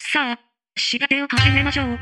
さあ、仕立てを始めましょう。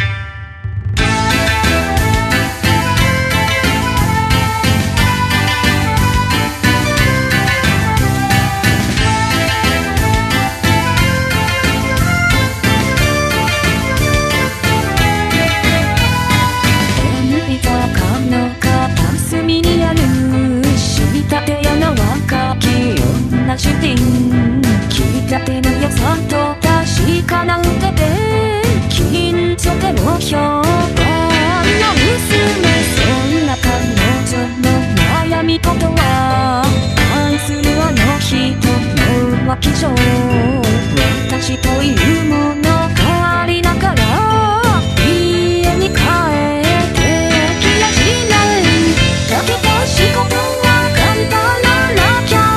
切りたての良さと確かな腕で金属でも評判の娘、そんな彼女の悩み事は愛するあの人の浮気上、私というものがありながら家に帰ってきやしないだけど仕事は頑張らなきゃ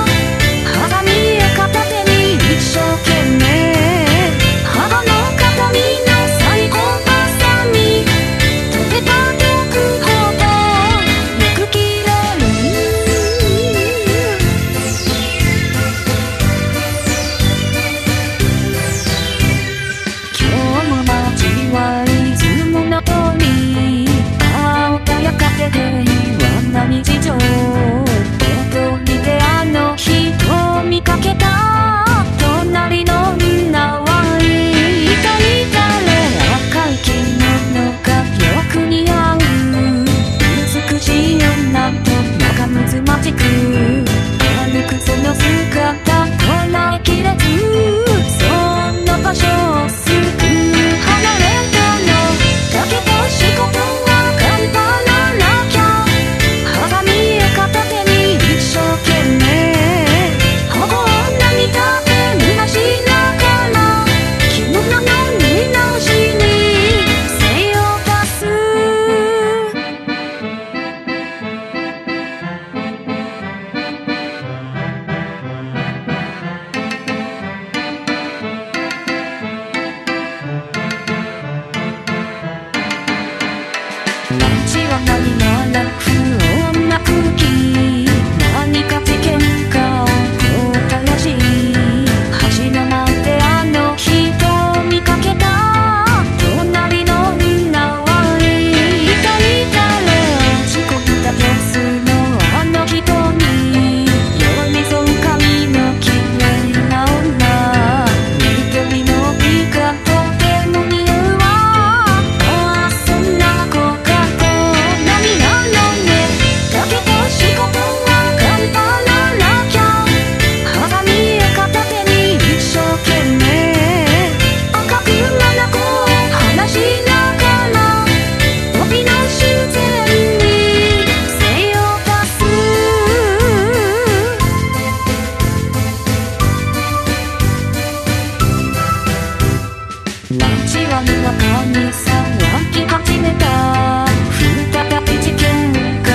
日常通りであの人を見かけた隣の女は一体誰、赤い着物がよく似合う美しい女と仲睦まじく歩くその姿こらえきれず、そんな場所をすぐ離れたのだけど仕事は頑張らなきゃ片手に一生懸命ほぼ涙で濡らしながら着物の縫い直しに精を出す。街は何なら不穏な空気、何か事件かをたらし橋の前であの人を見かけた隣の女は一体誰、事故った様子のあの人に寄り添う髪の綺麗な女、緑の帯がとても似合うわ。ああそんな子がだけど仕事は頑張らなきゃ、鏡へ片手に一生懸命赤く眼を離しながら帯の修繕に精を出す。街はにわかに騒ぎ始めた、再び事件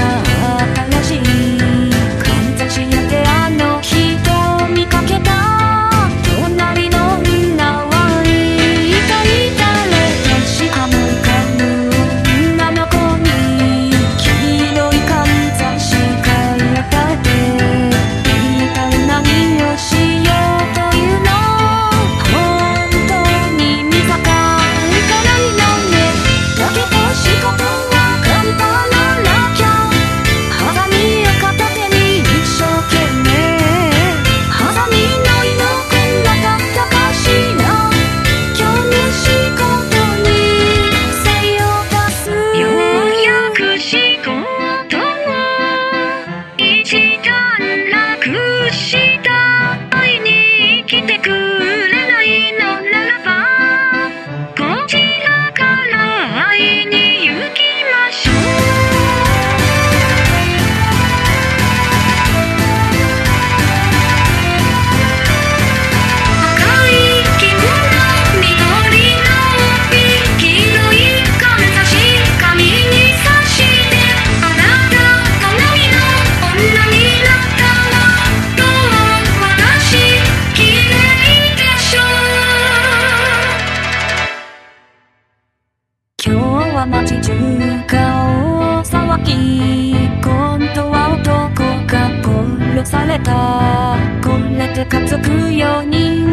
かんざし屋であの人を見かけた隣の女は一体誰、確かもいかぬ女の子に黄色いかんざし買い与えて一体何をしようというの、本当に見境がないのねだけど仕事は頑張らなきゃ、鏡へ片手に一生懸命ハサミの色こんなだったかしら、今日の仕事に精を出す。ようやく仕事を一段落した、会いに来てくれないのならばこちらから会いに行きましょう。赤い着物、緑の帯、黄色いかんざし髪にさしてあなた好みの女になったらどう、私綺麗でしょう。今日は街中が大騒ぎ、今度は男が殺された、これで家族4人